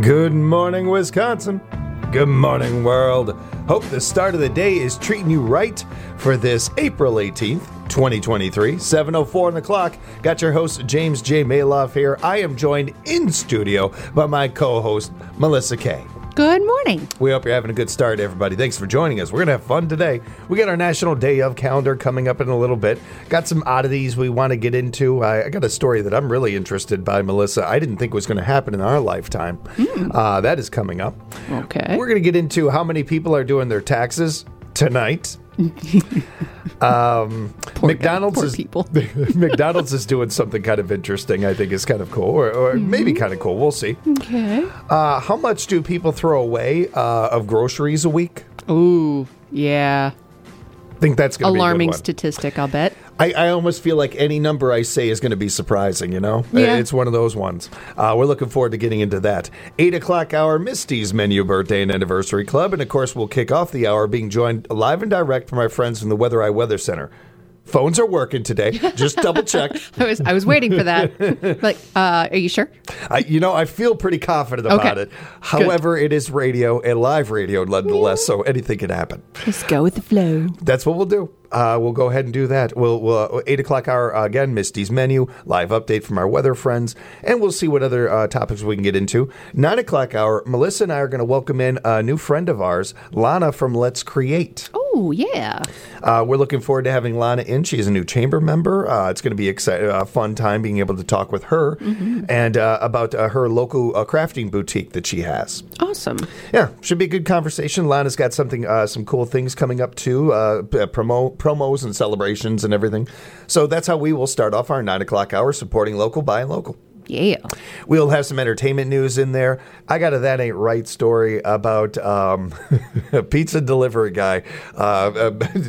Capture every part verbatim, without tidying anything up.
Good morning, Wisconsin. Good morning, world. Hope the start of the day is treating you right for this April eighteenth, twenty twenty-three, seven oh four on the clock. Got your host, James J. Maloff here. I am joined in studio by my co-host, Melissa Kay. Good morning. We hope you're having a good start, everybody. Thanks for joining us. We're going to have fun today. We got our National Day of calendar coming up in a little bit. Got some oddities we want to get into. I, I got a story that I'm really interested by, Melissa. I didn't think was going to happen in our lifetime. Mm. Uh, that is coming up. Okay. We're going to get into how many people are doing their taxes tonight. um, poor McDonald's guy, poor is people. McDonald's is doing something kind of interesting. I think is kind of cool, or, or mm-hmm. maybe kind of cool. We'll see. Okay. Uh, how much do people throw away uh, of groceries a week? Ooh, yeah. I think that's going to be alarming a good one. Statistic. I'll bet. I, I almost feel like any number I say is going to be surprising, you know? Yeah. It's one of those ones. Uh, we're looking forward to getting into that. eight o'clock hour, Misty's Menu Birthday and Anniversary Club. And, of course, we'll kick off the hour being joined live and direct from our friends from the Weather Eye Weather Center. Phones are working today. Just double check. I was I was waiting for that. Like, uh, are you sure? I, you know, I feel pretty confident about okay. it. However, Good. It is radio and live radio nonetheless, yeah. So anything can happen. Just go with the flow. That's what we'll do. Uh, we'll go ahead and do that. We'll, we'll eight o'clock hour uh, again. Misty's Menu live update from our weather friends, and we'll see what other uh, topics we can get into. Nine o'clock hour. Melissa and I are going to welcome in a new friend of ours, Lana from Let's Create. Oh yeah. Uh, we're looking forward to having Lana in. She is a new chamber member. Uh, it's going to be a exci- uh, fun time being able to talk with her mm-hmm. and uh, about uh, her local uh, crafting boutique that she has. Awesome. Yeah, should be a good conversation. Lana's got something, uh, some cool things coming up too. Uh, promo. promos and celebrations and everything. So that's how we will start off our nine o'clock hour, supporting local, buying local. Yeah. We'll have some entertainment news in there. I got a That Ain't Right story about um, a pizza delivery guy uh, uh,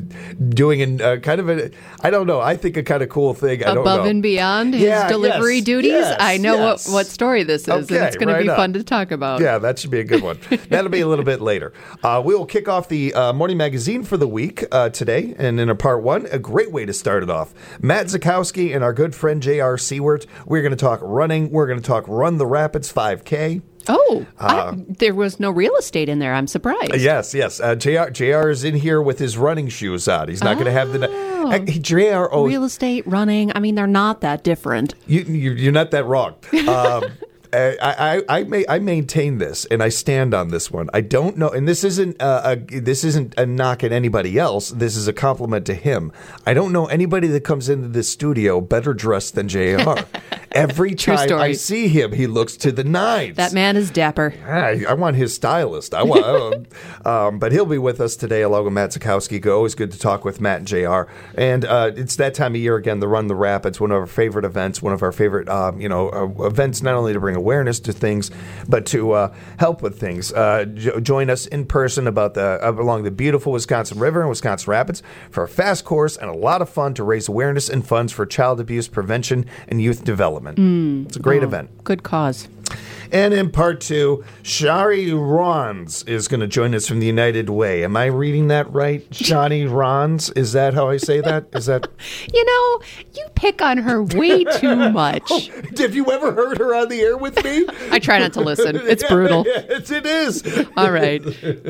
doing an, uh, kind of a, I don't know, I think a kind of cool thing. I don't Above know. and beyond his yeah, delivery yes, duties. Yes, I know yes. what, what story this is, okay, and it's going right to be on. fun to talk about. Yeah, that should be a good one. That'll be a little bit later. Uh, we will kick off the uh, morning magazine for the week uh, today, and in a part one, a great way to start it off. Matt Zakowski and our good friend J R Seward. We're going to talk running. We're going to talk Run the Rapids five K. Oh, uh, I, there was no real estate in there. I'm surprised. Yes, yes. Uh, J R, J R is in here with his running shoes on. He's not oh. going to have the... Uh, J R oh, real estate, running, I mean, they're not that different. You, you, you're not that wrong. Um, I, I, I, may, I maintain this, and I stand on this one. I don't know, and this isn't a, a this isn't a knock at anybody else. This is a compliment to him. I don't know anybody that comes into this studio better dressed than J R. Every time I see him, he looks to the nines. That man is dapper. I, I want his stylist. I want, um, but he'll be with us today, along with Matt Zakowski. Always good to talk with Matt and J R. And uh, it's that time of year again. The Run the Rapids, one of our favorite events, one of our favorite, um, you know, uh, events. Not only to bring awareness to things, but to uh, help with things. Uh, jo- join us in person about the uh, along the beautiful Wisconsin River and Wisconsin Rapids for a fast course and a lot of fun to raise awareness and funds for child abuse prevention and youth development. Mm. It's a great oh, event. Good cause. And in part two, Shari Rons is going to join us from the United Way. Am I reading that right? Shani Rons? Is that how I say that? Is that? You know, you pick on her way too much. Oh, have you ever heard her on the air with me? I try not to listen. It's brutal. Yes, it is. All right.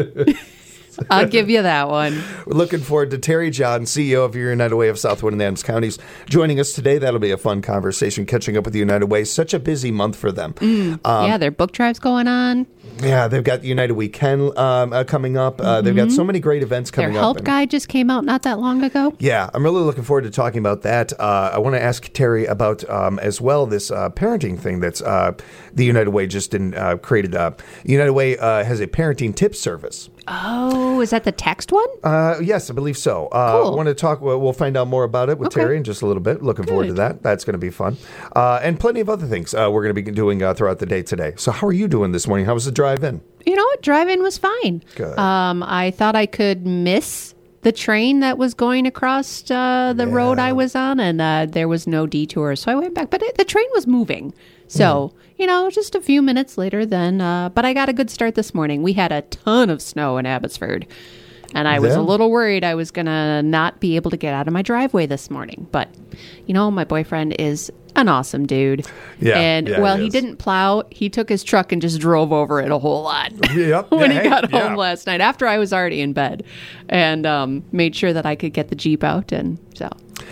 I'll give you that one. We're looking forward to Terry John, C E O of your United Way of Southwood and Adams Counties, joining us today. That'll be a fun conversation, catching up with the United Way. Such a busy month for them. Mm, um, yeah, their book drive's going on. Yeah, they've got United Weekend um, uh, coming up. Uh, mm-hmm. They've got so many great events coming Their up. help and, guide just came out not that long ago. Yeah, I'm really looking forward to talking about that. Uh, I want to ask Terry about um, as well this uh, parenting thing that's uh, the United Way just in, uh, created. Uh, United Way uh, has a parenting tip service. Oh, is that the text one? Uh, yes, I believe so. Uh, cool. I want to talk. We'll, we'll find out more about it with okay. Terry in just a little bit. Looking Good. forward to that. That's going to be fun. Uh, and plenty of other things uh, we're going to be doing uh, throughout the day today. So how are you doing this morning? How was the drive in? You know what? Drive-in was fine. Good. Um, I thought I could miss the train that was going across uh, the yeah. road I was on, and uh, there was no detour, so I went back. But it, the train was moving, so mm. you know, just a few minutes later. Then, uh, but I got a good start this morning. We had a ton of snow in Abbotsford, and I was yeah. a little worried I was gonna not be able to get out of my driveway this morning. But you know, my boyfriend is an awesome dude. Yeah, And, yeah, well, he he is. didn't plow. He took his truck and just drove over it a whole lot Yep. when Yeah, he got yeah. home last night after I was already in bed, and um, made sure that I could get the Jeep out. And so...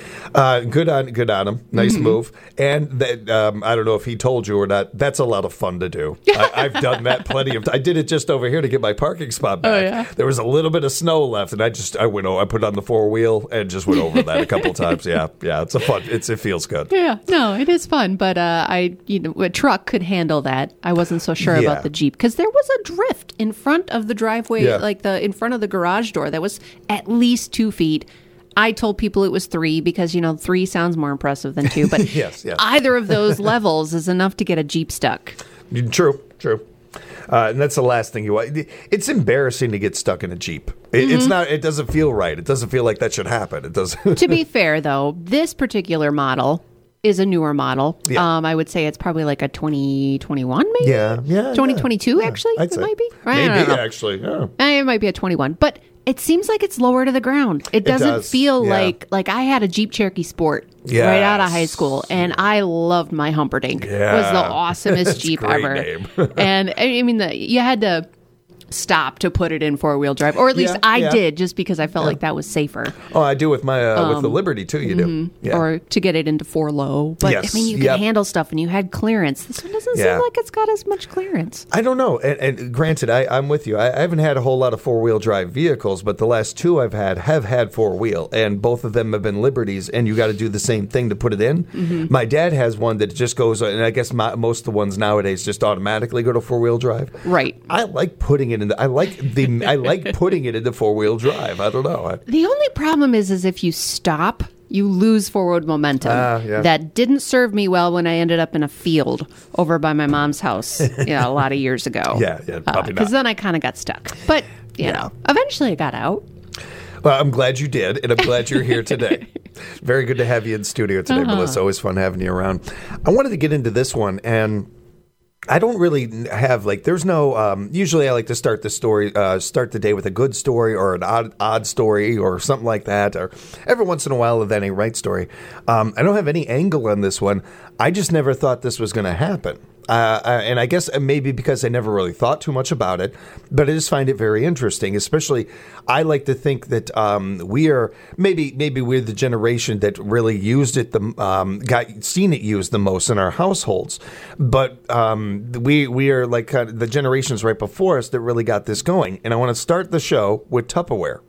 Uh, good on good on him. Nice Mm-hmm. move. And that um, I don't know if he told you or not. That's a lot of fun to do. I, I've done that plenty of. I did it just over here to get my parking spot back. Oh, yeah? There was a little bit of snow left, and I just I went. I put on the four wheel and just went over that a couple times. Yeah, yeah. It's a fun. It's it feels good. Yeah, no, it is fun, but uh, I, you know, a truck could handle that. I wasn't so sure Yeah. about the Jeep because there was a drift in front of the driveway, Yeah. like the in front of the garage door that was at least two feet. I told people it was three because, you know, three sounds more impressive than two, but Yes, yes. either of those levels is enough to get a Jeep stuck. True, true. Uh, and that's the last thing you want. It's embarrassing to get stuck in a Jeep. It, Mm-hmm. It's not. It doesn't feel right. It doesn't feel like that should happen. It doesn't. To be fair, though, this particular model is a newer model. Yeah. Um, I would say it's probably like a twenty twenty-one, maybe? Yeah, yeah. twenty twenty-two, yeah. actually? I'd It say. might be. I don't Maybe know. actually. Yeah. Eh, It might be a twenty-one, but it seems like it's lower to the ground. It doesn't does, feel yeah. like like I had a Jeep Cherokee Sport Yes. right out of high school, and I loved my Humperdinck. It was the Yeah. awesomest That's a Jeep great ever. name. And I I mean, the, you had to stop to put it in four wheel drive, or at least Yeah, I yeah. did, just because I felt like that was safer. Oh, I do with my uh, with the Liberty too. You do. Yeah. Or to get it into four low. But Yes, I mean, you yep. can handle stuff, and you had clearance. This one doesn't Yeah. seem like it's got as much clearance. I don't know. And, and granted, I, I'm with you. I, I haven't had a whole lot of four wheel drive vehicles, but the last two I've had have had four wheel, and both of them have been Liberties. And you got to do the same thing to put it in. Mm-hmm. My dad has one that just goes, and I guess my, most of the ones nowadays just automatically go to four wheel drive. Right. I like putting it in. The, I like the. I like putting it into four wheel drive. I don't know. I, The only problem is, is if you stop, you lose forward momentum. Ah, yeah. That didn't serve me well when I ended up in a field over by my mom's house, you know, a lot of years ago. Yeah, yeah, probably Because not. then I kind of got stuck. But you Yeah. know, eventually I got out. Well, I'm glad you did, and I'm glad you're here today. Very good to have you in studio today, Uh-huh. Melissa. Always fun having you around. I wanted to get into this one, and I don't really have like. There's no. Um, usually, I like to start the story, uh, start the day with a good story or an odd, odd story or something like that. Or every once in a while, then a right story. Um, I don't have any angle on this one. I just never thought this was going to happen. Uh, uh, and I guess maybe because I never really thought too much about it, but I just find it very interesting. Especially, I like to think that um, we are maybe maybe we're the generation that really used it, the um, got seen it used the most in our households. But um, we we are like kind of the generations right before us that really got this going. And I want to start the show with Tupperware.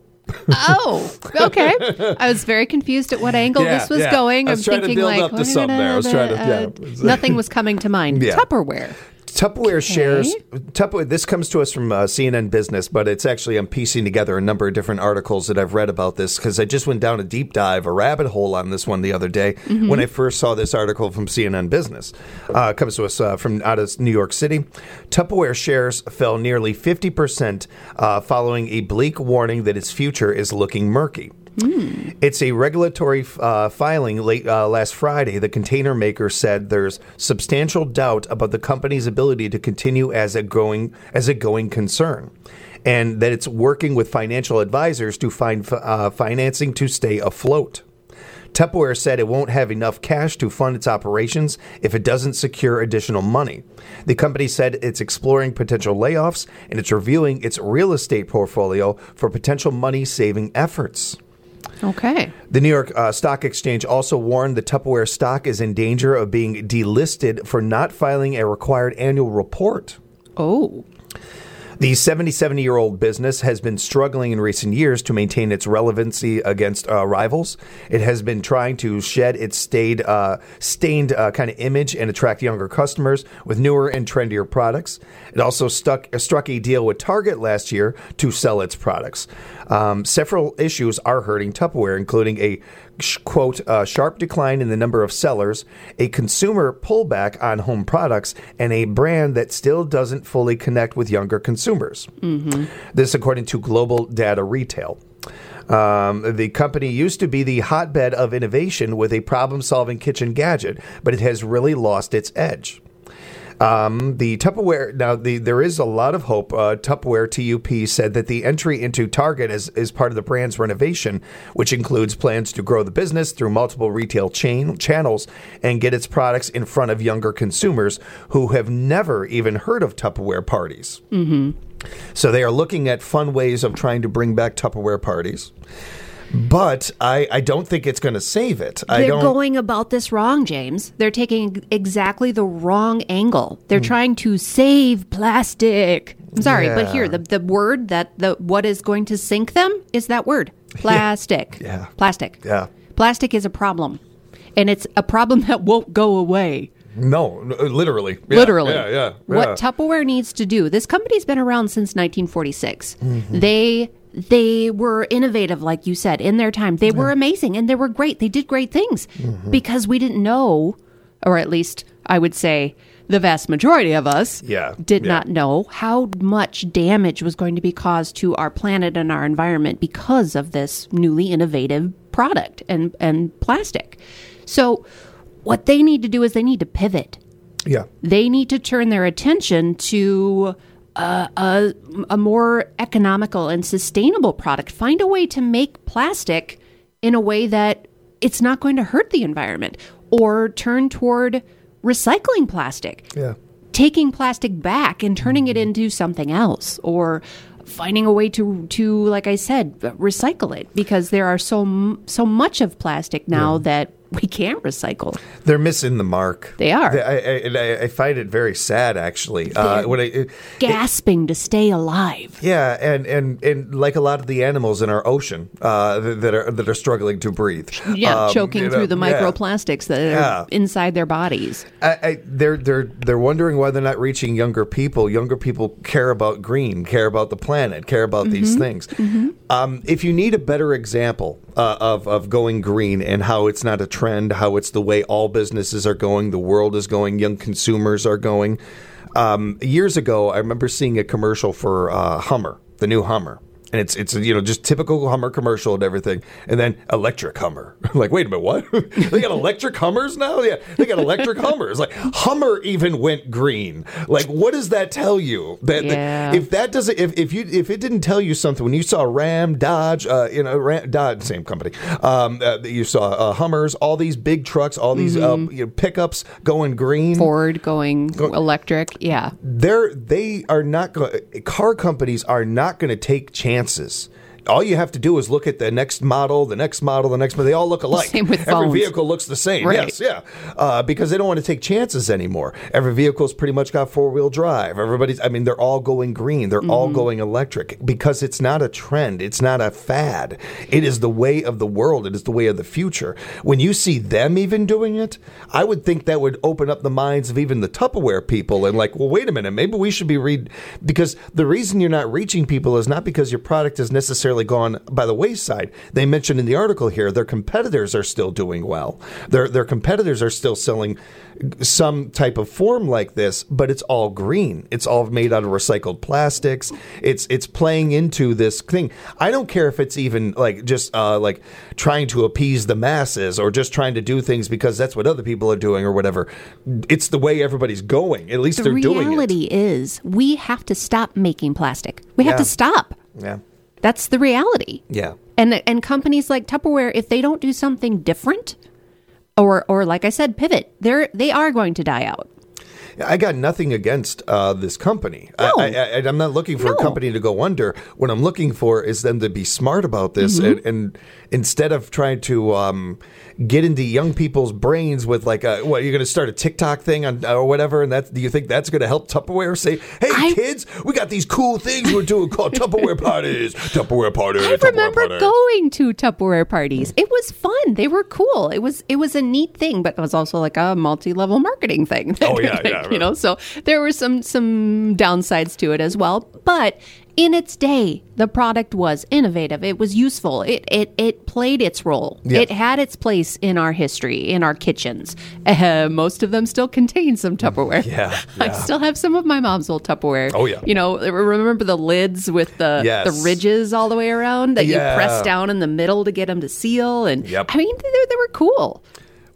Oh, okay. I was very confused at what angle Yeah, this was yeah. going. I I'm was trying to thinking build like, up to what something there. I was trying to- yeah. uh, nothing was coming to mind. Yeah. Tupperware. Tupperware shares. Tupperware. This comes to us from uh, C N N Business, but it's actually I'm piecing together a number of different articles that I've read about this because I just went down a deep dive, a rabbit hole on this one the other day when I first saw this article from C N N Business. Uh, it comes to us uh, from out of New York City. Tupperware shares fell nearly fifty percent uh, following a bleak warning that its future is looking murky. Mm. It's a regulatory uh, filing late uh, last Friday. The container maker said there's substantial doubt about the company's ability to continue as a going as a going concern, and that it's working with financial advisors to find uh, financing to stay afloat. Tupperware said it won't have enough cash to fund its operations if it doesn't secure additional money. The company said it's exploring potential layoffs and it's reviewing its real estate portfolio for potential money-saving efforts. Okay. The New York uh, Stock Exchange also warned the Tupperware stock is in danger of being delisted for not filing a required annual report. Oh. The seventy-seven-year-old business has been struggling in recent years to maintain its relevancy against uh, rivals. It has been trying to shed its stayed, uh, stained uh, kind of image and attract younger customers with newer and trendier products. It also stuck, uh, struck a deal with Target last year to sell its products. Um, several issues are hurting Tupperware, including a quote, a sharp decline in the number of sellers, a consumer pullback on home products, and a brand that still doesn't fully connect with younger consumers. Mm-hmm. This, according to Global Data Retail. Um, the company used to be the hotbed of innovation with a problem-solving kitchen gadget, but it has really lost its edge. Um, the Tupperware, now the there is a lot of hope. Uh, Tupperware T U P said that the entry into Target is, is part of the brand's renovation, which includes plans to grow the business through multiple retail chain channels and get its products in front of younger consumers who have never even heard of Tupperware parties. Mm-hmm. So they are looking at fun ways of trying to bring back Tupperware parties. But I, I don't think it's going to save it. I They're don't... going about this wrong, James. They're taking exactly the wrong angle. They're mm. trying to save plastic. I'm sorry, yeah. but here, the, the word that the what is going to sink them is that word. Plastic. Yeah. yeah. Plastic. Yeah. Plastic is a problem. And it's a problem that won't go away. No, literally. Yeah, literally. Yeah, yeah, yeah. What Tupperware needs to do, this company's been around since nineteen forty-six. Mm-hmm. They... They were innovative, like you said, in their time. They were yeah. amazing, and they were great. They did great things mm-hmm. because we didn't know, or at least I would say the vast majority of us yeah. did yeah. not know how much damage was going to be caused to our planet and our environment because of this newly innovative product and, and plastic. So what they need to do is they need to pivot. Yeah. They need to turn their attention to... Uh, a, a more economical and sustainable product. Find a way to make plastic in a way that it's not going to hurt the environment, or turn toward recycling plastic. Yeah. Taking plastic back and turning it into something else, or finding a way to, to like I said, recycle it, because there are so so much of plastic now yeah. that we can't recycle. They're missing the mark. They are. I, I, I find it very sad, actually. Uh, when I, it, gasping it, to stay alive. Yeah, and, and, and like a lot of the animals in our ocean uh, that are that are struggling to breathe. Yeah, um, choking you know, through the yeah. microplastics that are yeah. inside their bodies. I, I, they're they're they're wondering why they're not reaching younger people. Younger people care about green, care about the planet, care about mm-hmm. these things. Mm-hmm. Um, if you need a better example uh, of of going green and how it's not a trend, how it's the way all businesses are going, the world is going, young consumers are going. Um, years ago, I remember seeing a commercial for uh, Hummer, the new Hummer. And it's, it's you know, just typical Hummer commercial and everything. And then electric Hummer. Like, wait a minute, what? They got electric Hummers now? Yeah, they got electric Hummers. Like, Hummer even went green. Like, what does that tell you? That, yeah. that if that doesn't, if, if you if it didn't tell you something, when you saw Ram, Dodge, uh, you know, Ram, Dodge, same company, um, uh, you saw uh, Hummers, all these big trucks, all these mm-hmm. uh, you know, pickups going green. Ford going Go- electric, yeah. They're, they are not going, car companies are not going to take chances. All you have to do is look at the next model, the next model, the next model. They all look alike. Same with Every phones. vehicle looks the same. Right. Yes, yeah. Uh, because they don't want to take chances anymore. Every vehicle's pretty much got four-wheel drive. Everybody's, I mean, they're all going green. They're mm-hmm. all going electric because it's not a trend. It's not a fad. It is the way of the world. It is the way of the future. When you see them even doing it, I would think that would open up the minds of even the Tupperware people and like, well, wait a minute, maybe we should be read because the reason you're not reaching people is not because your product is necessarily gone by the wayside. They mentioned in the article here their competitors are still doing well. Their their competitors are still selling some type of form like this, but it's all green. It's all made out of recycled plastics. It's it's playing into this thing. I don't care if it's even like just uh, like trying to appease the masses or just trying to do things because that's what other people are doing or whatever. It's the way everybody's going. At least the they're doing it. The reality is we have to stop making plastic. We have yeah. to stop. Yeah. That's the reality. Yeah. And and companies like Tupperware, if they don't do something different, or or like I said, pivot, they're they are going to die out. I got nothing against uh, this company. No. I, I, I'm not looking for no. a company to go under. What I'm looking for is them to be smart about this, mm-hmm. and, and instead of trying to um, get into young people's brains with like, a, what, you're going to start a TikTok thing on, or whatever, and that do you think that's going to help Tupperware say, hey, I, kids, we got these cool things we're doing called Tupperware parties, Tupperware parties. I Tupperware remember party. going to Tupperware parties. It was fun. They were cool. It was it was a neat thing, but it was also like a multi-level marketing thing. Oh yeah, yeah. You know, so there were some some downsides to it as well. But in its day, the product was innovative. It was useful. It it it played its role. Yeah. It had its place in our history, in our kitchens. Uh, most of them still contain some Tupperware. Yeah, I yeah. still have some of my mom's old Tupperware. Oh, yeah. You know, remember the lids with the Yes. the ridges all the way around that Yeah. you press down in the middle to get them to seal? And Yep. I mean, they, they were cool.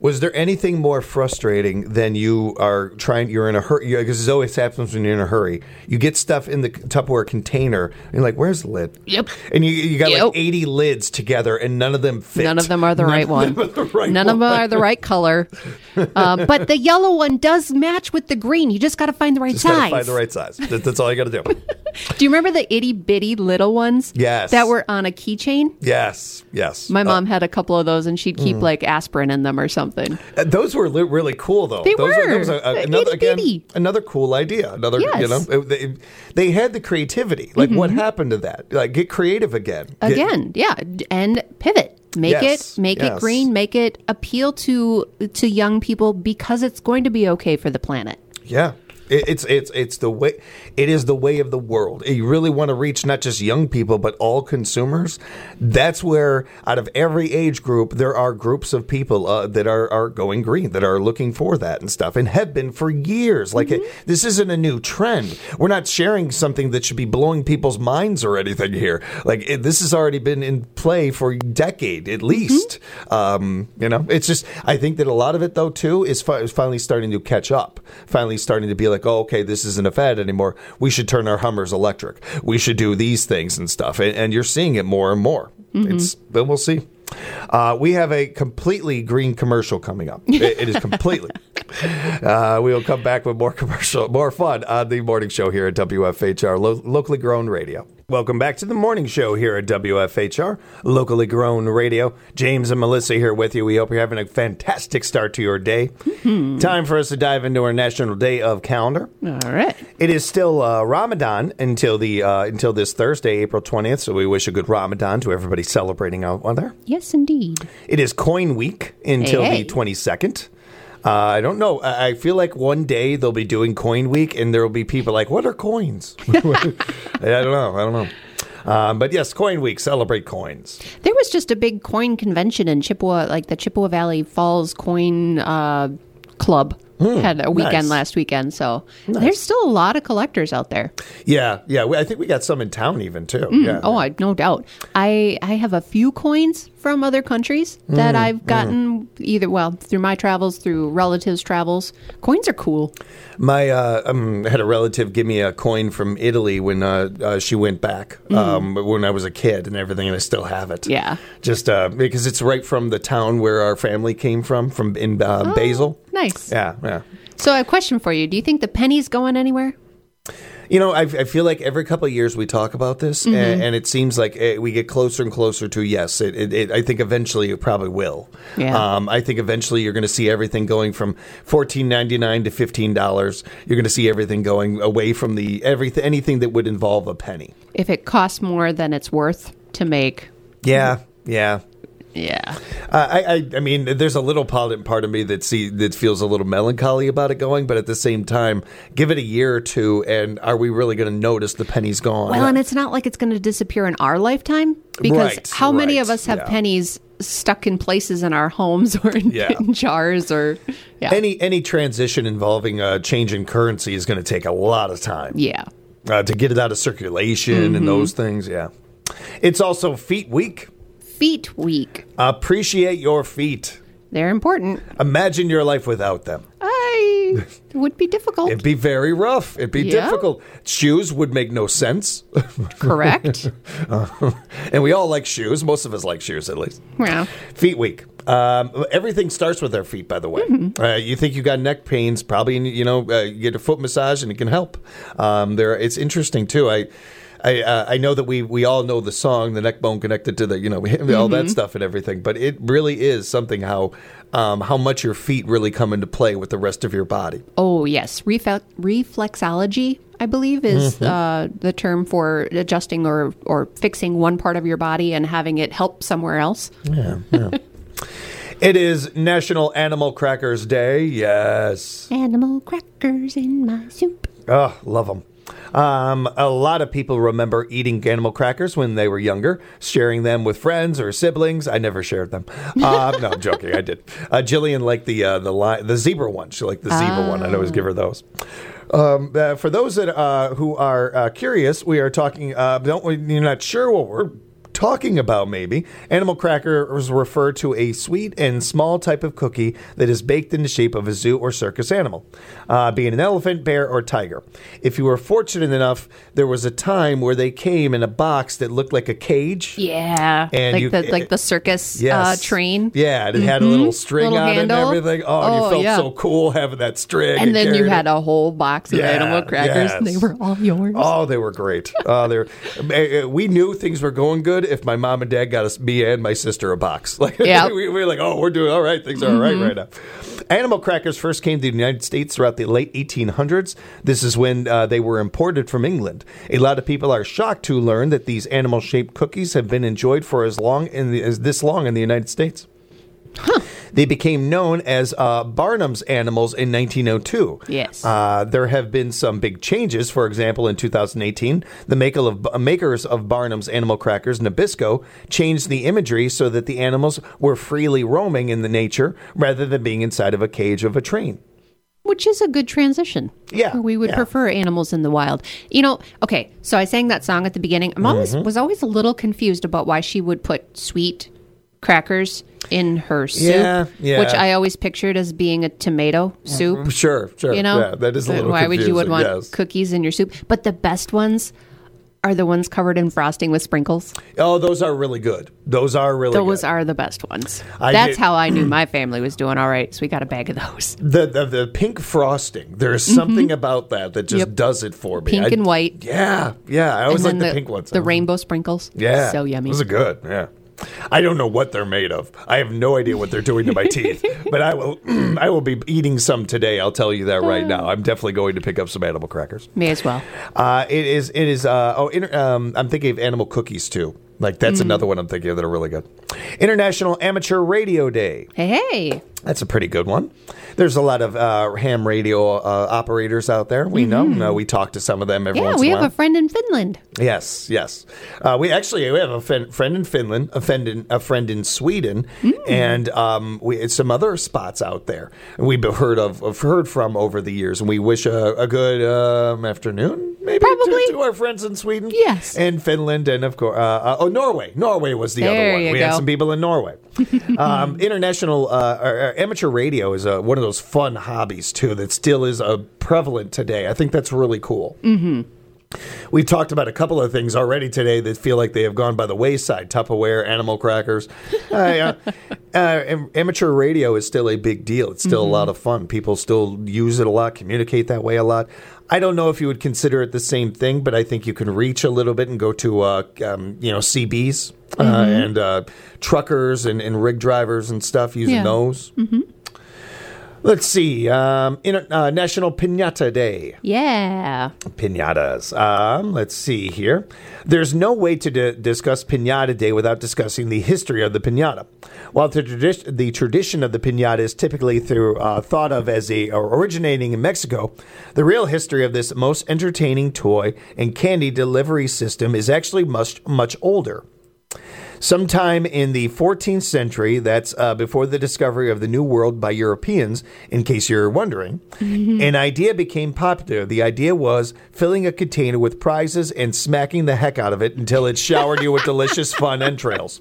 Was there anything more frustrating than you are trying, you're in a hurry, because this always happens when you're in a hurry. You get stuff in the Tupperware container, and you're like, where's the lid? Yep. And you, you got Yep. like eighty lids together, and none of them fit. None of them are the None right of one. them are the right None of one. them are the right color. Uh, but the yellow one does match with the green. You just got to find the right Just size. gotta find the right size. That, that's all you got to do. Do you remember the itty bitty little ones? Yes. That were on a keychain? Yes, yes. My mom had a couple of those, and she'd keep like aspirin in them or something. Uh, those were li- really cool, though. They those were. those are, uh, another Itty again, bitty. another cool idea. Another, you Yes. know, it- they, they had the creativity. Like, what happened to that? Like, get creative again. Get- Again, yeah, d- and pivot. Make Yes, it, make yes. it green. Make it appeal to to young people because it's going to be okay for the planet. Yeah. It- It's it's it's the way it is the way of the world. You really want to reach not just young people but all consumers. That's where out of every age group there are groups of people uh, that are, are going green, that are looking for that and stuff, and have been for years. Like it, this isn't a new trend. We're not sharing something that should be blowing people's minds or anything here. Like it, this has already been in play for a decade at least. Um, you know, it's just I think that a lot of it though too is, fi- is finally starting to catch up. Finally starting to be like, oh, okay, this isn't a fad anymore. We should turn our Hummers electric. We should do these things and stuff. And, and you're seeing it more and more. It's, but we'll see. Uh, we have a completely green commercial coming up. It, it is completely. Uh, we will come back with more commercial, more fun on the morning show here at W F H R, lo- locally grown radio. Welcome back to the morning show here at W F H R, locally grown radio. James and Melissa here with you. We hope you're having a fantastic start to your day. Mm-hmm. Time for us to dive into our National Day of calendar. All right. It is still uh, Ramadan until the uh, until this Thursday, April twentieth. So we wish a good Ramadan to everybody celebrating out there. Yes, indeed. It is Coin Week until Hey, hey. the twenty-second. Uh, I don't know. I I feel like one day they'll be doing Coin Week, and there will be people like, "What are coins?" I don't know. I don't know. Um, but yes, Coin Week. Celebrate coins. There was just a big coin convention in Chippewa, like the Chippewa Valley Falls Coin uh, Club. Had a weekend nice. last weekend, so there's still a lot of collectors out there. Yeah, yeah. we- I think we got some in town even too. yeah. Oh, I, no doubt. I I have a few coins from other countries that I've gotten either well through my travels, through relatives' travels. Coins are cool. My uh, um, had a relative give me a coin from Italy when uh, uh, she went back um, when I was a kid and everything, and I still have it. Yeah. just uh, because it's right from the town where our family came from, from in uh, Basel. Nice. Yeah, yeah. So I have a question for you. Do you think the penny's going anywhere? You know, I, I feel like every couple of years we talk about this, Mm-hmm. and, and it seems like eh, we get closer and closer to yes. It, it, it, I think eventually it probably will. Yeah. Um, I think eventually you're going to see everything going from fourteen ninety nine to fifteen dollars. You're going to see everything going away from the everything anything that would involve a penny. If it costs more than it's worth to make, Yeah, yeah. yeah. Uh, I, I, I mean, there's a little part, part of me that see that feels a little melancholy about it going, but at the same time, give it a year or two, and are we really going to notice the penny's gone? Well, and it's not like it's going to disappear in our lifetime because Right, how many right, of us have yeah. pennies stuck in places in our homes or in, Yeah. in jars or yeah. Any any transition involving a change in currency is going to take a lot of time yeah. uh, to get it out of circulation Mm-hmm. and those things. Yeah, it's also Feet Week. Feet week. Appreciate your feet. They're important. Imagine your life without them. I it would be difficult. It'd be very rough. It'd be Yeah. difficult. Shoes would make no sense. Correct. And we all like shoes. Most of us like shoes, at least. Yeah. Feet Week. Um, everything starts with our feet, by the way. Mm-hmm. Uh, you think you got neck pains, probably, you know, uh, you get a foot massage and it can help. Um, there, it's interesting, too. I I, uh, I know that we, we all know the song, the neck bone connected to the, you know, all Mm-hmm. that stuff and everything, but it really is something how um, how much your feet really come into play with the rest of your body. Oh, yes. Refle- reflexology, I believe, is Mm-hmm. uh, the term for adjusting or, or fixing one part of your body and having it help somewhere else. Yeah, yeah. It is National Animal Crackers Day. Yes. Animal crackers in my soup. Oh, love them. Um, a lot of people remember eating animal crackers when they were younger, sharing them with friends or siblings. I never shared them. Uh, no, I'm joking. I did. Uh, Jillian liked the uh, the li- the zebra one. She liked the zebra one. I'd always give her those. Um, uh, for those that uh, who are uh, curious, we are talking. Uh, don't you're not sure what we're talking about, maybe. Animal crackers refer to a sweet and small type of cookie that is baked in the shape of a zoo or circus animal, uh, being an elephant, bear, or tiger. If you were fortunate enough, there was a time where they came in a box that looked like a cage. Yeah, And like you- the like the circus Yes. uh, train. Yeah, and it had a little string Little on handle. it and everything. Oh, and Oh, you felt yeah. so cool having that string. And then you carrying had it. a whole box of Yeah, animal crackers, and they yes. were all yours. Oh, they were great. Uh, they were, uh, we knew things were going good if my mom and dad got us, me and my sister, a box. Like Yep. we, we were like, oh, we're doing all right. Things are all right right now. Animal crackers first came to the United States throughout the late eighteen hundreds. This is when uh, they were imported from England. A lot of people are shocked to learn that these animal-shaped cookies have been enjoyed for as long in the, as this long in the United States. They became known as uh, Barnum's animals in nineteen oh two. Yes. Uh, there have been some big changes. For example, in two thousand eighteen, the maker of, uh, makers of Barnum's animal crackers, Nabisco, changed the imagery so that the animals were freely roaming in the nature rather than being inside of a cage of a train. Which is a good transition. Yeah, We would yeah. prefer animals in the wild. You know, okay, so I sang that song at the beginning. I'm always Mm-hmm. was always a little confused about why she would put sweet crackers in her soup, Yeah, yeah. which I always pictured as being a tomato soup. Sure, sure. You know, yeah, that is a little why would you would confusing, want yes. cookies in your soup? But the best ones are the ones covered in frosting with sprinkles. Oh, those are really good. Those are really Those good. are the best ones. I That's did- how I knew my family was doing all right. So we got a bag of those. The, the the pink frosting. There's something about that that just Yep. does it for me. Pink I- and white. Yeah, yeah. I always And like then the, pink ones. The rainbow sprinkles. Yeah, So yummy. Those are good. Yeah. I don't know what they're made of. I have no idea what they're doing to my teeth. But I will. I will be eating some today. I'll tell you that right now. I'm definitely going to pick up some animal crackers. May as well. Uh, it is. It is. Uh, oh, inter, um, I'm thinking of animal cookies too. Like that's another one I'm thinking of that are really good. International Amateur Radio Day. Hey, hey. That's a pretty good one. There's a lot of uh, ham radio uh, operators out there. We know. No, we talk to some of them every Yeah, once we in a have while. a friend in Finland. Yes, yes. Uh, we actually we have a fen- friend in Finland, a friend in, a friend in Sweden, and um, we some other spots out there. We've heard of, of heard from over the years, and we wish a, a good um, afternoon, maybe Probably. to, to our friends in Sweden, Yes. and Finland, and of course, uh, uh, oh Norway. Norway was the There other one. you We had go. some people in Norway. um, international uh, or, or amateur radio is uh, one of those fun hobbies too that still is uh, prevalent today. I think that's really cool. Mm-hmm. We've talked about a couple of things already today that feel like they have gone by the wayside. Tupperware, animal crackers. uh, uh, uh, am- amateur radio is still a big deal. It's still a lot of fun. People still use it a lot, communicate that way a lot. I don't know if you would consider it the same thing, but I think you can reach a little bit and go to, uh, um, you know, C Bs uh, and uh, truckers and, and rig drivers and stuff using Yeah. those. Let's see. Um, Inter- uh, National Piñata Day. Yeah. Piñatas. Um, let's see here. There's no way to di- discuss Piñata Day without discussing the history of the piñata. While the, tradi- the tradition of the piñata is typically through, uh, thought of as a or originating in Mexico, the real history of this most entertaining toy and candy delivery system is actually much much older. Sometime in the fourteenth century, that's uh, before the discovery of the New World by Europeans, in case you're wondering, an idea became popular. The idea was filling a container with prizes and smacking the heck out of it until it showered you with delicious fun entrails.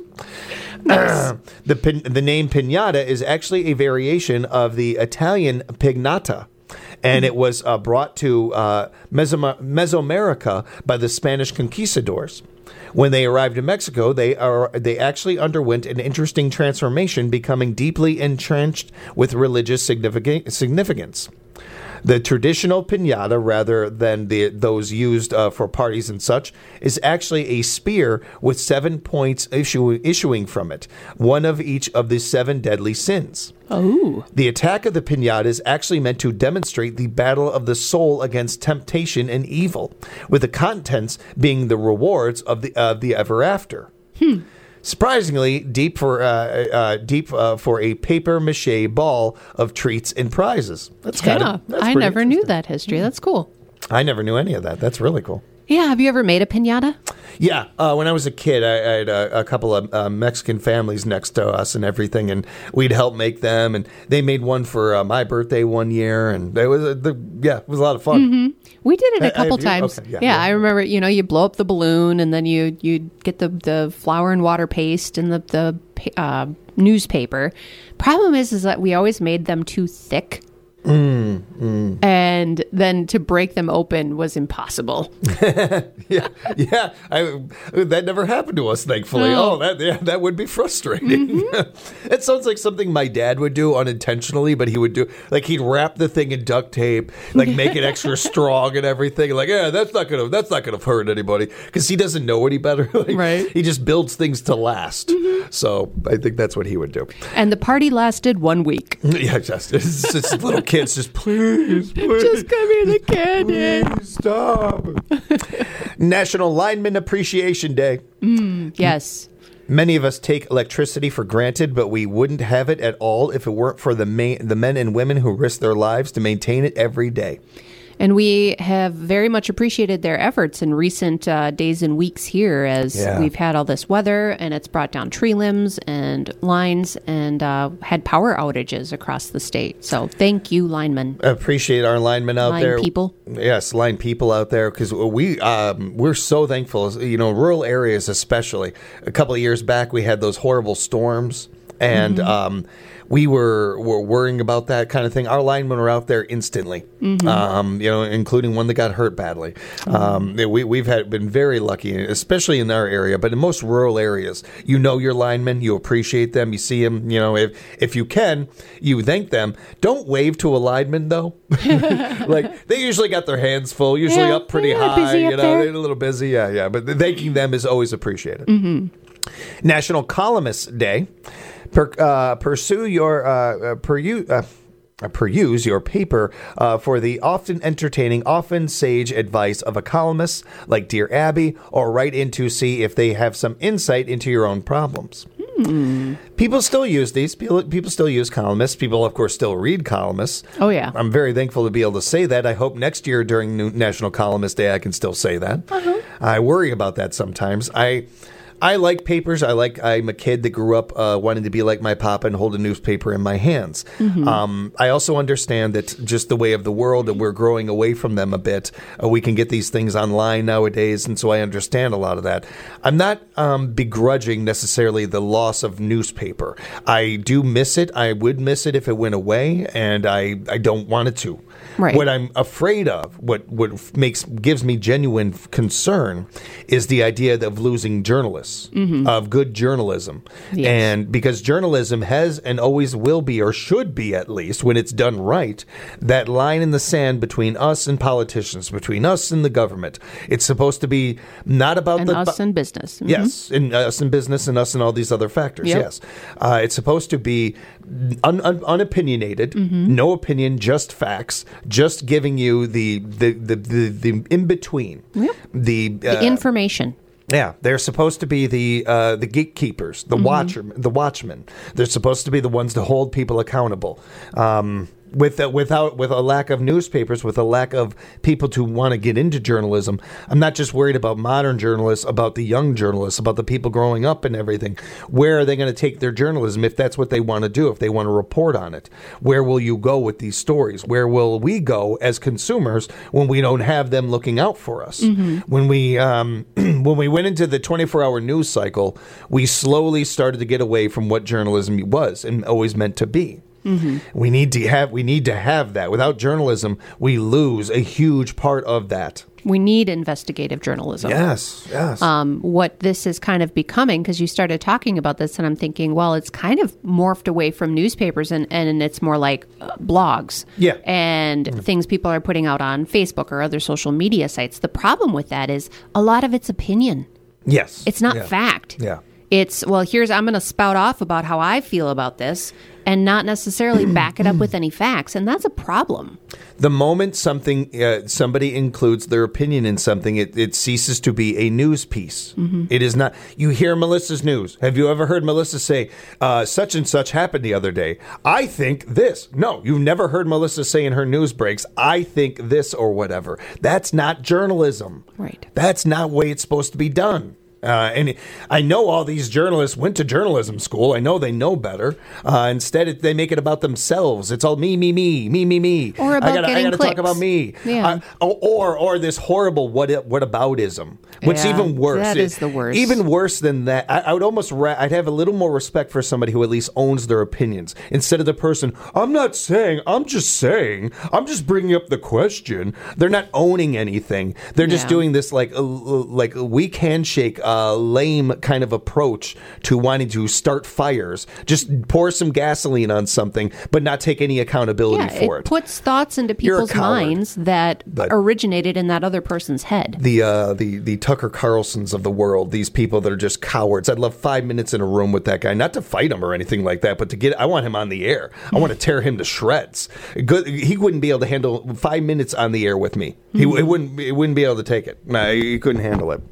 the, pin- the name piñata is actually a variation of the Italian pignata. And it was uh, brought to uh, Mesom- Mesoamerica by the Spanish conquistadors. When they arrived in Mexico, they are they actually underwent an interesting transformation, becoming deeply entrenched with religious significa- significance. The traditional piñata, rather than the those used uh, for parties and such, is actually a spear with seven points issue, issuing from it, one of each of the seven deadly sins. Oh. The attack of the piñata is actually meant to demonstrate the battle of the soul against temptation and evil, with the contents being the rewards of the of the ever after. Hmm. Surprisingly, deep for uh, uh, deep uh, for a paper mache ball of treats and prizes. That's kind Yeah. of. That's I pretty never knew interesting. that history. That's cool. I never knew any of that. That's really cool. Yeah, have you ever made a piñata? Yeah, uh, when I was a kid, I, I had a, a couple of uh, Mexican families next to us and everything, and we'd help make them. And they made one for uh, my birthday one year, and it was uh, the, yeah, it was a lot of fun. Mm-hmm. We did it a couple I, I, times. okay, yeah, yeah, yeah, yeah. I remember. You know, you blow up the balloon, and then you you get the the flour and water paste and the the uh, newspaper. Problem is, is that we always made them too thick. Mm, mm. And then to break them open was impossible. yeah, yeah. I, that never happened to us, thankfully. Oh. Oh, that yeah, that would be frustrating. Mm-hmm. It sounds like something my dad would do unintentionally, but he would do like he'd wrap the thing in duct tape, like make it extra strong and everything. Like, yeah, that's not gonna that's not gonna hurt anybody because he doesn't know any better. Like, right? He just builds things to last. Mm-hmm. So I think that's what he would do. And the party lasted one week. Yeah, just it's just little kids, just please, please, just give me the candy. Please stop. National Lineman Appreciation Day. Mm, yes. Many of us take electricity for granted, but we wouldn't have it at all if it weren't for the ma- the men and women who risk their lives to maintain it every day. And we have very much appreciated their efforts in recent uh, days and weeks here as Yeah. we've had all this weather and it's brought down tree limbs and lines and uh, had power outages across the state. So thank you, linemen. Appreciate our linemen out Line there. people. Yes, line people out there because we um, we're so thankful. You know, rural areas especially. A couple of years back, we had those horrible storms, and Mm-hmm. um, we were were worrying about that kind of thing. Our linemen were out there instantly. Mm-hmm. Um, you know, including one that got hurt badly. Mm-hmm. Um, we we've had been very lucky, especially in our area, but in most rural areas, you know your linemen, you appreciate them, you see them. You know, if if you can, you thank them. Don't wave to a lineman though. Like they usually got their hands full, usually Yeah, up pretty they're high. busy You up know, there. they're a little busy. Yeah, yeah. But thanking them is always appreciated. Mm-hmm. National Columnist Day. Per, uh, pursue your uh, uh, peruse. Uh, Uh, peruse your paper uh, for the often entertaining, often sage advice of a columnist like Dear Abby, or write in to see if they have some insight into your own problems. Hmm. People still use these. People, people still use columnists. People, of course, still read columnists. Oh, yeah. I'm very thankful to be able to say that. I hope next year during New National Columnist Day I can still say that. Uh-huh. I worry about that sometimes. I... I like papers. I like. I'm a kid that grew up uh, wanting to be like my papa and hold a newspaper in my hands. Mm-hmm. Um, I also understand that just the way of the world, that we're growing away from them a bit. Uh, we can get these things online nowadays, and so I understand a lot of that. I'm not um, begrudging necessarily the loss of newspaper. I do miss it. I would miss it if it went away, and I, I don't want it to. Right. What I'm afraid of, what what makes gives me genuine concern, is the idea of losing journalists, mm-hmm. of good journalism, Yes. and because journalism has and always will be, or should be at least, when it's done right, that line in the sand between us and politicians, between us and the government. It's supposed to be not about And the us in business. Mhm. Yes, and us in business and us and all these other factors, Yep. yes. Uh, it's supposed to be un- un- unopinionated, Mm-hmm. no opinion, just facts, just giving you the the, the, the, the in-between. Yep. The, The uh, information. yeah, they're supposed to be the uh, the gatekeepers, the Mm-hmm. watcher, the watchmen. They're supposed to be the ones to hold people accountable. Um, with uh, without with a lack of newspapers, with a lack of people to want to get into journalism, I'm not just worried about modern journalists, about the young journalists, about the people growing up and everything. Where are they going to take their journalism if that's what they want to do? If they want to report on it, where will you go with these stories? Where will we go as consumers when we don't have them looking out for us? When we um, when we went into the twenty-four hour news cycle, we slowly started to get away from what journalism was and always meant to be. Mm-hmm. We need to have we need to have that. Without journalism, we lose a huge part of that. We need investigative journalism. Yes, yes. Um, what this is kind of becoming, because you started talking about this, and I'm thinking, well, it's kind of morphed away from newspapers, and, and it's more like uh, blogs. Yeah. And Mm-hmm. things people are putting out on Facebook or other social media sites. The problem with that is a lot of it's opinion. Yes. It's not Yeah. fact. Yeah. It's, well, here's, I'm going to spout off about how I feel about this. and not necessarily back it up with any facts, and that's a problem. The moment something uh, somebody includes their opinion in something, it, it ceases to be a news piece. Mm-hmm. It is not. You hear Melissa's news. Have you ever heard Melissa say, uh, such and such happened the other day? I think this. No, you've never heard Melissa say in her news breaks, I think this or whatever. That's not journalism. Right. That's not the way it's supposed to be done. Uh, and I know all these journalists went to journalism school. I know they know better. Uh, instead, it, they make it about themselves. It's all me, me, me, me, me, me. Or about I gotta, getting I gotta clicks. talk about me. Yeah. Uh, or or this horrible what what aboutism. What's Yeah, even worse? that It- is the worst. Even worse than that, I, I would almost ra- I'd have a little more respect for somebody who at least owns their opinions instead of the person. I'm not saying. I'm just saying. I'm just bringing up the question. They're not owning anything. They're just Yeah. doing this like uh, like a weak handshake, uh, lame kind of approach to wanting to start fires. Just pour some gasoline on something, but not take any accountability Yeah, for it it. puts thoughts into You're a people's coward. minds that But- originated in that other person's head. the uh, the the Tucker Carlsons of the world, these people that are just cowards. I'd love five minutes in a room with that guy, not to fight him or anything like that, but to get. I want him on the air. I want to tear him to shreds. Good, he wouldn't be able to handle five minutes on the air with me. He, he wouldn't. He wouldn't be able to take it. No, he couldn't handle it.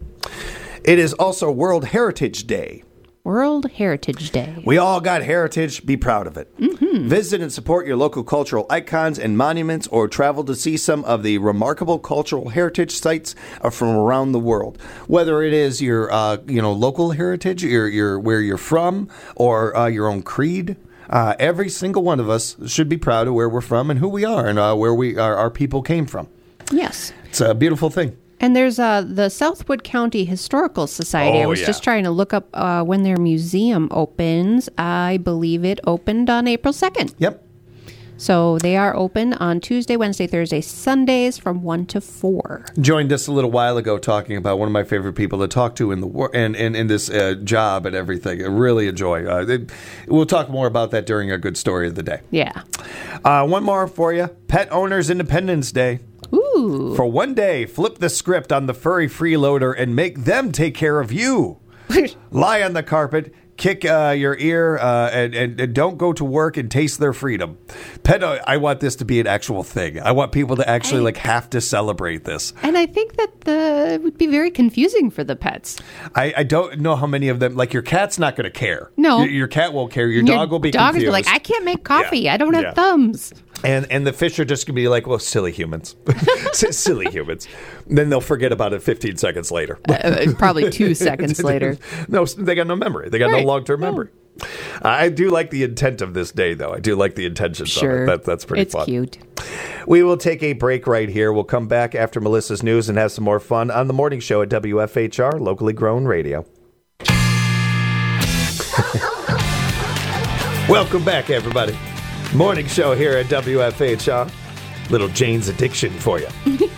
It is also World Heritage Day. World Heritage Day. We all got heritage. Be proud of it. Mm-hmm. Visit and support your local cultural icons and monuments, or travel to see some of the remarkable cultural heritage sites from around the world. Whether it is your, uh, you know, local heritage, your, your where you're from, or uh, your own creed. Uh, every single one of us should be proud of where we're from and who we are, and uh, where we our, our people came from. Yes. It's a beautiful thing. And there's uh, the Southwood County Historical Society. I Oh, was yeah. just trying to look up uh, when their museum opens. I believe it opened on April second. Yep. So they are open on Tuesday, Wednesday, Thursday, Sundays from one to four. Joined us a little while ago talking about one of my favorite people to talk to in the wor- and in, in this uh, job and everything. I really enjoy. Uh, it, we'll talk more about that during our good story of the day. Yeah. Uh, one more for you. Pet Owners Independence Day. Ooh. For one day, flip the script on the furry freeloader and make them take care of you. Lie on the carpet, kick uh, your ear, uh, and, and, and don't go to work and taste their freedom. Pet, I want this to be an actual thing. I want people to actually I- like have to celebrate this. And I think that the it would be very confusing for the pets. I, I don't know how many of them. Like your cat's not going to care. No. your, your cat won't care. Your Your dog will be dog confused. is like, I can't make coffee. Yeah. I don't have Yeah. thumbs. And and the fish are just going to be like, well, silly humans. S- silly humans. Then they'll forget about it fifteen seconds later. Uh, probably two seconds later. No, they got no memory. They got Right. no long-term Yeah. memory. I do like the intent of this day, though. I do like the intentions Sure. of it. That, that's pretty it's fun. cute. We will take a break right here. We'll come back after Melissa's news and have some more fun on the morning show at W F H R, locally grown radio. Welcome back, everybody. Morning show here at W F H R. Little Jane's Addiction for you.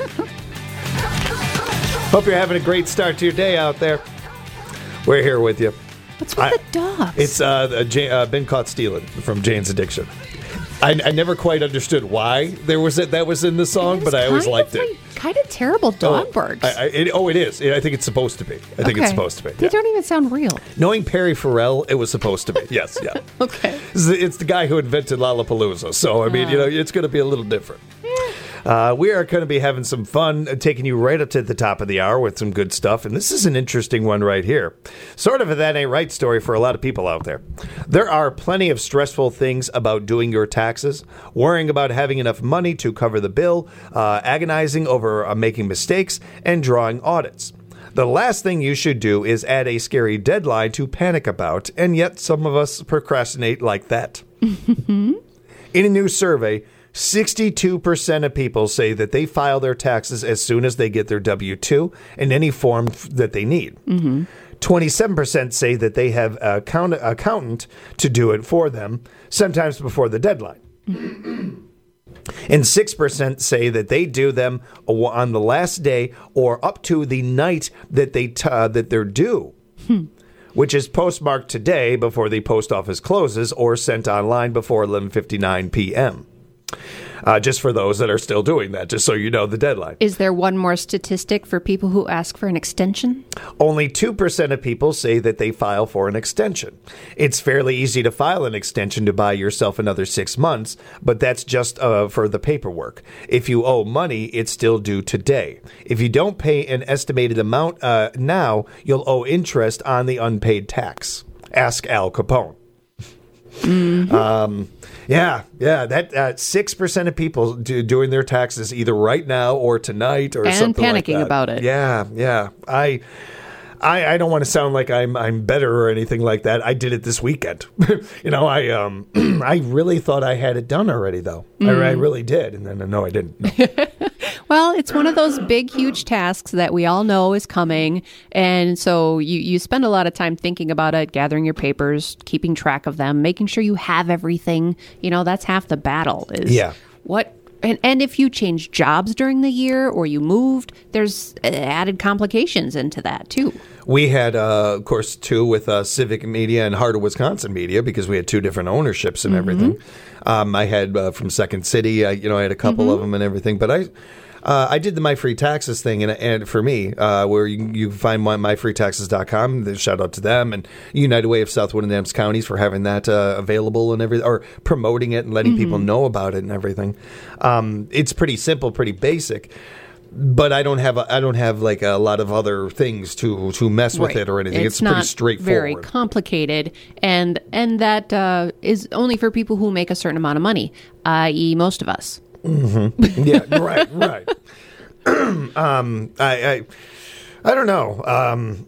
Hope you're having a great start to your day out there. We're here with you. What's with I- the dogs? It's uh, uh, J- uh, been caught stealing from Jane's Addiction. I, I never quite understood why there was it that was in the song, It but is I always kind liked of it. like kind of terrible dog barks. I, I, it. Oh, it is. I think it's supposed to be. I think Okay. it's supposed to be. They yeah. don't even sound real. Knowing Perry Farrell, it was supposed to be. Yes, yeah. Okay. It's the, it's the guy who invented Lollapalooza, so I mean, you know, it's going to be a little different. Uh, we are going to be having some fun, uh, taking you right up to the top of the hour with some good stuff, and this is an interesting one right here. Sort of a that ain't right story for a lot of people out there. There are plenty of stressful things about doing your taxes, worrying about having enough money to cover the bill, uh, agonizing over uh, making mistakes, and drawing audits. The last thing you should do is add a scary deadline to panic about, and yet some of us procrastinate like that. In a new survey, sixty-two percent of people say that they file their taxes as soon as they get their W two and any form f- that they need. Mm-hmm. twenty-seven percent say that they have an account- accountant to do it for them, sometimes before the deadline. And six percent say that they do them on the last day or up to the night that, they t- uh, that they're due. Which is postmarked today before the post office closes or sent online before eleven fifty-nine p.m. Uh, just for those that are still doing that, just so you know the deadline. Is there one more statistic for people who ask for an extension? Only two percent of people say that they file for an extension. It's fairly easy to file an extension to buy yourself another six months, but that's just uh, for the paperwork. If you owe money, it's still due today. If you don't pay an estimated amount uh, now, you'll owe interest on the unpaid tax. Ask Al Capone. Mm-hmm. Um, yeah, yeah. That uh, six percent of people do, doing their taxes either right now or tonight or and something like that. And panicking about it. Yeah, yeah. I, I, I don't want to sound like I'm I'm better or anything like that. I did it this weekend. you know, I um, I really thought I had it done already, though. Mm. I, I really did, and then no, I didn't. No. Well, it's one of those big, huge tasks that we all know is coming. And so you, you spend a lot of time thinking about it, gathering your papers, keeping track of them, making sure you have everything. You know, that's half the battle is yeah. what. And, and if you change jobs during the year or you moved, there's added complications into that, too. We had, uh, of course, two with uh, Civic Media and Heart of Wisconsin Media because we had two different ownerships and mm-hmm. everything. Um, I had uh, from Second City, I, you know, I had a couple mm-hmm. of them and everything. But I... Uh, I did the My Free Taxes thing, and, and for me, uh, where you, you can find my, my free taxes dot com. Shout out to them and United Way of Southwood and Adams counties for having that uh, available and everything, or promoting it and letting mm-hmm. people know about it and everything. Um, it's pretty simple, pretty basic. But I don't have a, I don't have like a lot of other things to to mess with right. it or anything. It's, it's not pretty straightforward. Very complicated, and and that uh, is only for people who make a certain amount of money, that is, most of us. Mm-hmm. Yeah, right, right. um, I, I, I don't know. Um,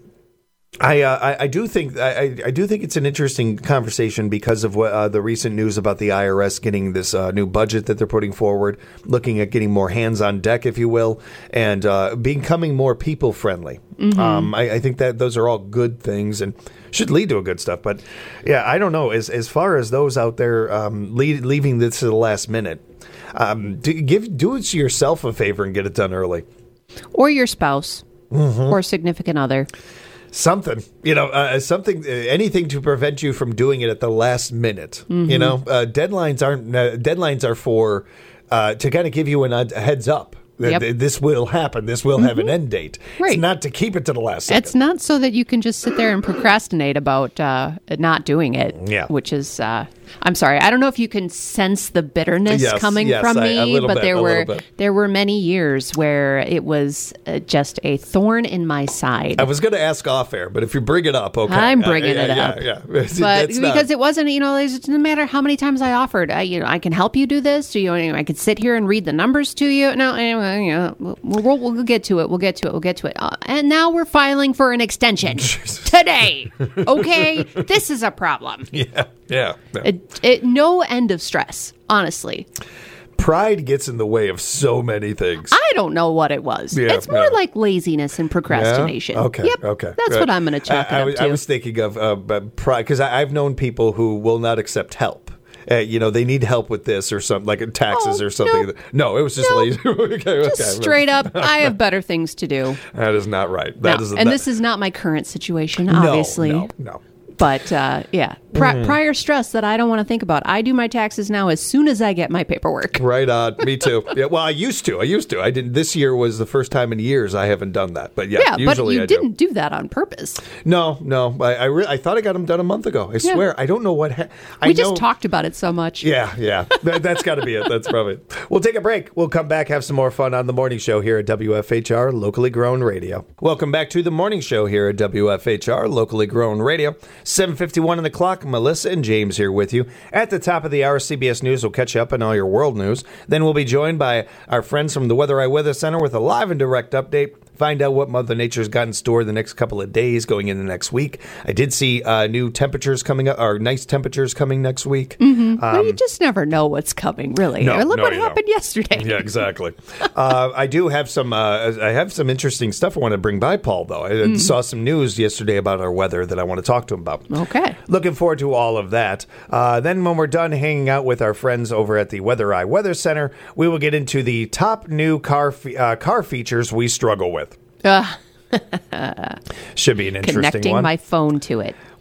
I, uh, I, I do think I, I do think it's an interesting conversation because of what uh, the recent news about the I R S getting this uh, new budget that they're putting forward, looking at getting more hands on deck, if you will, and uh, becoming more people friendly. Mm-hmm. Um, I, I think that those are all good things and should lead to a good stuff. But yeah, I don't know. As as far as those out there um, lead, leaving this to the last minute. Um, do, give do it yourself a favor and get it done early, or your spouse, mm-hmm. or significant other. Something, you know, uh, something, uh, anything to prevent you from doing it at the last minute. Mm-hmm. You know, uh, deadlines aren't uh, deadlines are for uh, to kind of give you an, a heads up. Yep. This will happen. This will mm-hmm. have an end date. Right. It's not to keep it to the last second. It's not so that you can just sit there and procrastinate about uh, not doing it. Yeah. Which is, uh, I'm sorry, I don't know if you can sense the bitterness yes, coming yes, from I, me, but bit, there were there were many years where it was uh, just a thorn in my side. I was going to ask off air, but if you bring it up, okay. I'm bringing uh, yeah, it yeah, up. Yeah, yeah. But because not... it wasn't, you know, it no matter how many times I offered, I, you know, I can help you do this. You know, I could sit here and read the numbers to you. No, anyway, you know. We'll, we'll, we'll get to it. We'll get to it. We'll get to it. Uh, and now we're filing for an extension today. Okay? This is a problem. Yeah, yeah. yeah. It, it, no end of stress, honestly. Pride gets in the way of so many things. I don't know what it was. Yeah, it's more yeah. like laziness and procrastination. Yeah? Okay, yep, okay. That's right. what I'm going to chalk I, it I, up was, to. I was thinking of uh, pride, because I've known people who will not accept help. Uh, you know, they need help with this or something, like taxes oh, or something. No, no it was just no. lazy. okay, just okay. straight up, I have better things to do. That is not right. That no. is, and that, this is not my current situation, obviously. No, no, no. But, uh, yeah, Pri- mm-hmm. prior stress that I don't want to think about. I do my taxes now as soon as I get my paperwork. Right on. Me too. Yeah. Well, I used to. I used to. I didn't. This year was the first time in years I haven't done that. But yeah, yeah usually but you I didn't do. do that on purpose. No, no. I I, re- I thought I got them done a month ago. I yeah. swear. I don't know what. Ha- I we know- just talked about it so much. Yeah, yeah. that, that's got to be it. That's probably it. We'll take a break. We'll come back, have some more fun on the morning show here at W F H R, locally grown radio. Welcome back to the morning show here at W F H R, locally grown radio. seven fifty-one on the clock. Melissa and James here with you. At the top of the hour, C B S News will catch you up on all your world news. Then we'll be joined by our friends from the Weather Eye Weather Center with a live and direct update. Find out what Mother Nature's got in store the next couple of days going into next week. I did see uh, new temperatures coming up, or nice temperatures coming next week. Mm-hmm. Um, well, you just never know what's coming, really. No, Look no, what you happened don't. yesterday. Yeah, exactly. uh, I do have some. Uh, I have some interesting stuff I want to bring by, Paul. Though I mm-hmm. saw some news yesterday about our weather that I want to talk to him about. Okay. Looking forward to all of that. Uh, then, when we're done hanging out with our friends over at the Weather Eye Weather Center, we will get into the top new car fe- uh, car features we struggle with. Uh. Should be an interesting Connecting one. my phone to it.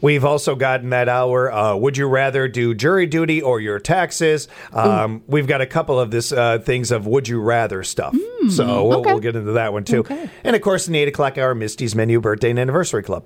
We've also got in that hour, uh, would you rather do jury duty or your taxes? Um, we've got a couple of this uh, things of would you rather stuff. Mm, so we'll, okay. we'll get into that one too. Okay. And of course, in the eight o'clock hour, Misty's Menu Birthday and Anniversary Club.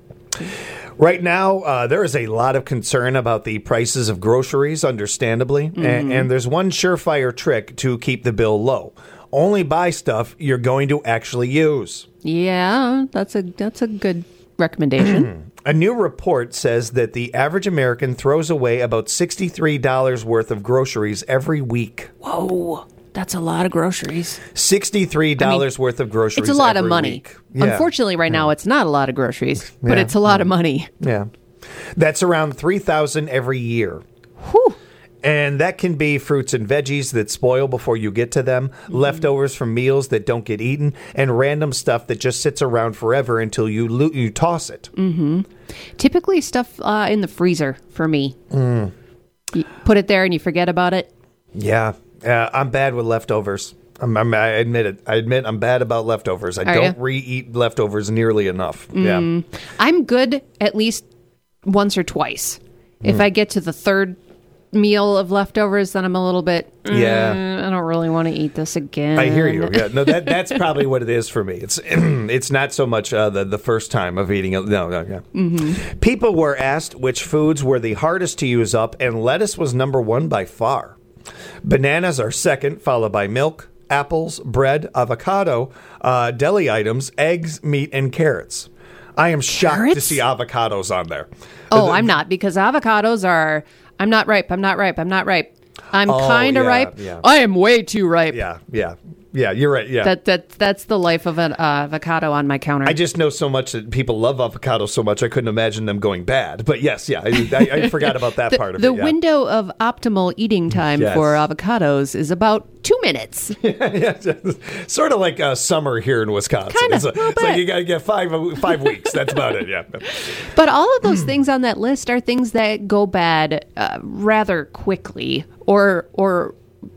Right now, uh, there is a lot of concern about the prices of groceries, understandably. Mm-hmm. And, and there's one surefire trick to keep the bill low. Only buy stuff you're going to actually use. Yeah, that's a that's a good recommendation. A new report says that the average American throws away about sixty-three dollars worth of groceries every week. Whoa, that's a lot of groceries. sixty-three dollars I mean, worth of groceries It's a lot every of money. Week. Yeah. Unfortunately, right yeah. now, it's not a lot of groceries, but yeah. it's a lot of money. Yeah. That's around three thousand dollars every year. Whew. And that can be fruits and veggies that spoil before you get to them, mm-hmm. leftovers from meals that don't get eaten, and random stuff that just sits around forever until you lo- you toss it. Mm-hmm. Typically stuff uh, in the freezer for me. Mm. You put it there and you forget about it. Yeah. Uh, I'm bad with leftovers. I'm, I'm, I admit it. I admit I'm bad about leftovers. I Are don't you? re-eat leftovers nearly enough. Mm. Yeah. I'm good at least once or twice. Mm. If I get to the third meal of leftovers, then I'm a little bit yeah mm, I don't really want to eat this again. I hear you. Yeah, no, that that's probably what it is for me. It's it's not so much uh, the the first time of eating it. No, no, yeah. Mm-hmm. People were asked which foods were the hardest to use up, and lettuce was number one by far. Bananas are second, followed by milk, apples, bread, avocado, uh, deli items, eggs, meat, and carrots. I am shocked Carrots? to see avocados on there. Oh, Uh, I'm not, because avocados are. I'm not ripe. I'm not ripe. I'm not ripe. I'm Oh, kind of yeah, ripe. yeah. I am way too ripe. Yeah, yeah, yeah. You're right. Yeah. That that that's the life of an uh, avocado on my counter. I just know so much that people love avocados so much I couldn't imagine them going bad. But yes, yeah, I, I, I forgot about that the, part of the it. Yeah. window of optimal eating time Yes. for avocados is about two minutes. yeah, sort of like uh, summer here in Wisconsin. Kinda, it's, a, little it's like bit. you got to get five five weeks. That's about it. Yeah. But all of those things on that list are things that go bad uh, rather quickly, or or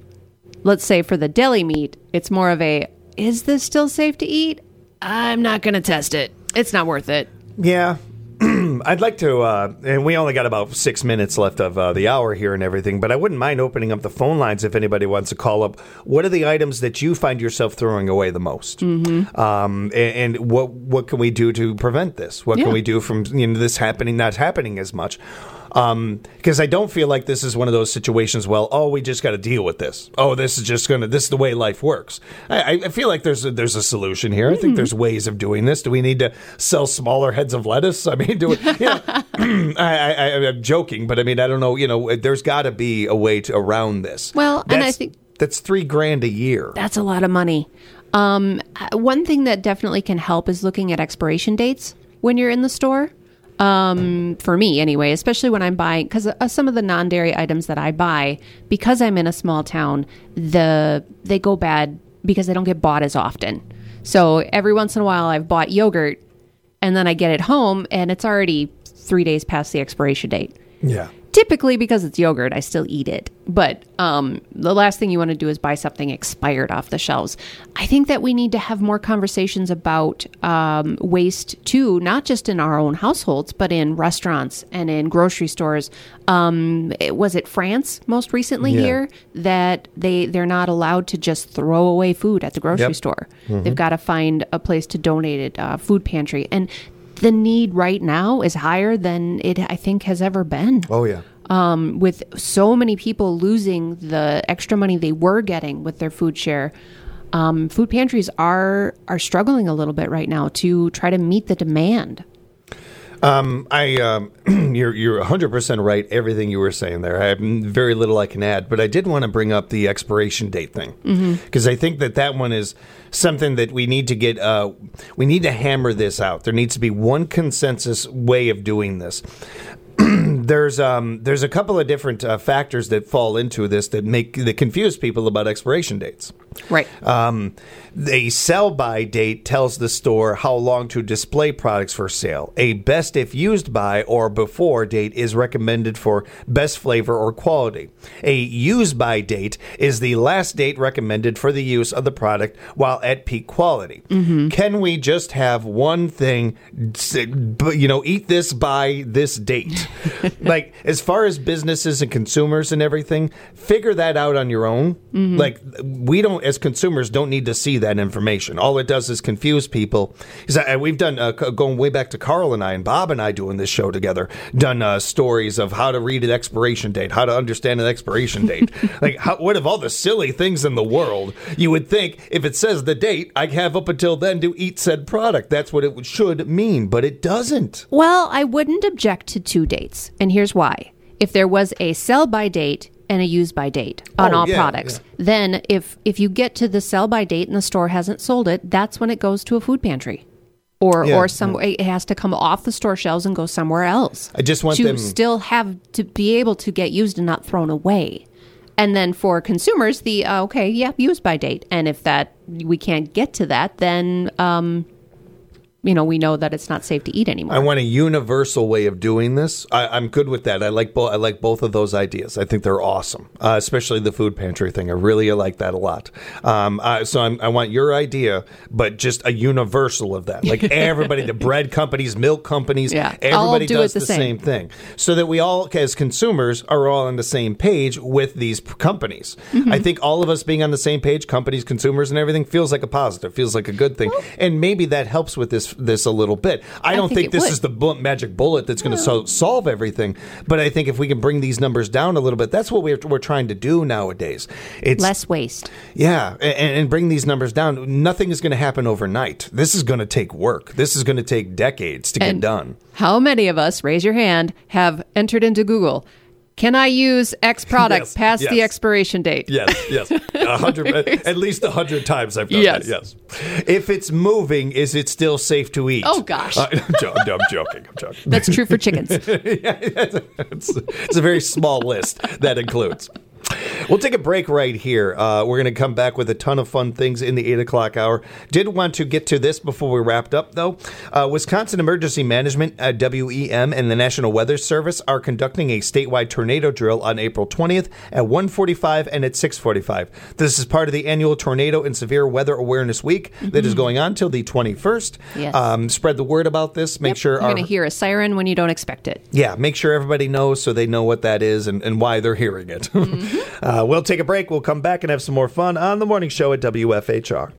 let's say for the deli meat, it's more of a, is this still safe to eat? I'm not going to test it. It's not worth it. Yeah. I'd like to, uh, and we only got about six minutes left of uh, the hour here and everything, but I wouldn't mind opening up the phone lines if anybody wants to call up. What are the items that you find yourself throwing away the most? Mm-hmm. Um, and, and what what can we do to prevent this? What Yeah. can we do from you know this happening, not happening as much? Because um, I don't feel like this is one of those situations, well, oh, we just got to deal with this. Oh, this is just going to, this is the way life works. I, I feel like there's a, there's a solution here. I think there's ways of doing this. Do we need to sell smaller heads of lettuce? I mean, do we, you know, I, I, I'm joking, but I mean, I don't know, you know, there's got to be a way to around this. Well, that's, and I think that's three grand a year. that's a lot of money. Um, one thing that definitely can help is looking at expiration dates when you're in the store. Um, for me anyway, especially when I'm buying, because uh, some of the non-dairy items that I buy, because I'm in a small town, the they go bad because they don't get bought as often. So every once in a while I've bought yogurt and then I get it home and it's already three days past the expiration date. Yeah. Typically, because it's yogurt, I still eat it. But um, the last thing you want to do is buy something expired off the shelves. I think that we need to have more conversations about um, waste, too, not just in our own households, but in restaurants and in grocery stores. Um, it- was it France most recently Yeah. here that they, they're not allowed to just throw away food at the grocery Yep. store? They've got to find a place to donate it, uh, food pantry. And the need right now is higher than it, I think, has ever been. Oh, yeah. Um, with so many people losing the extra money they were getting with their food share, um, food pantries are are struggling a little bit right now to try to meet the demand. Um, I, um, you're you're one hundred percent right. Everything you were saying there, I have very little I can add. But I did want to bring up the expiration date thing because I think that that one is something that we need to get. Uh, we need to hammer this out. There needs to be one consensus way of doing this. There's um there's a couple of different uh, factors that fall into this that make that confuse people about expiration dates. Right. Um, a sell-by date tells the store how long to display products for sale. A best if used by or before date is recommended for best flavor or quality. A use-by date is the last date recommended for the use of the product while at peak quality. Mm-hmm. Can we just have one thing, you know, eat this by this date? Like, as far as businesses and consumers and everything, figure that out on your own. Mm-hmm. Like, we don't, as consumers, don't need to see that information. All it does is confuse people. Because we've done, uh, going way back to Carl and I and Bob and I doing this show together, done uh, stories of how to read an expiration date, how to understand an expiration date. Like, how, what of all the silly things in the world, you would think if it says the date, I have up until then to eat said product. That's what it should mean, but it doesn't. Well, I wouldn't object to two dates, and here's why. If there was a sell-by date and a use-by date on Oh, all yeah, products, yeah. then if if you get to the sell-by date and the store hasn't sold it, that's when it goes to a food pantry. Or Yeah, or some it has to come off the store shelves and go somewhere else. I just want to them- still have to be able to get used and not thrown away. And then for consumers, the uh, okay, yeah, use by date. And if that we can't get to that, then um, you know we know that it's not safe to eat anymore. I want a universal way of doing this. I, I'm good with that. I like both. I like both of those ideas. I think they're awesome, uh, especially the food pantry thing. I really like that a lot. Um, uh, so I'm, I want your idea, but just a universal of that. Like everybody, the bread companies, milk companies, Yeah, everybody all do does it the, the same. same. thing, so that we all, as consumers, are all on the same page with these p- companies. Mm-hmm. I think all of us being on the same page, companies, consumers, and everything, feels like a positive, feels like a good thing, and maybe that helps with this this a little bit. I don't think think, it this would. is the bu- magic bullet that's going to so- solve everything, but I think if we can bring these numbers down a little bit, that's what we're, we're trying to do nowadays. It's Less waste. yeah, and, and bring these numbers down. Nothing is going to happen overnight. This is going to take work. This is going to take decades to And get done. How many of us, raise your hand, have entered into Google, can I use X product Yes, past the yes. expiration date? Yes, yes. A hundred, at least a hundred times I've done Yes. that, yes. If it's moving, is it still safe to eat? Oh, gosh. Uh, I'm, jo- I'm joking. I'm joking. That's true for chickens. it's, it's a very small list that includes. We'll take a break right here. Uh, we're going to come back with a ton of fun things in the eight o'clock hour. Did want to get to this before we wrapped up, though. Uh, Wisconsin Emergency Management, uh, W E M, and the National Weather Service are conducting a statewide tornado drill on April twentieth at one forty-five and at six forty-five. This is part of the annual Tornado and Severe Weather Awareness Week mm-hmm. that is going on till the twenty-first. Yes. Um, spread the word about this. Make Yep. sure You're our going to hear a siren when you don't expect it. Yeah, make sure everybody knows so they know what that is and, and why they're hearing it. Mm-hmm. uh, we'll take a break. We'll come back and have some more fun on the morning show at W F H R.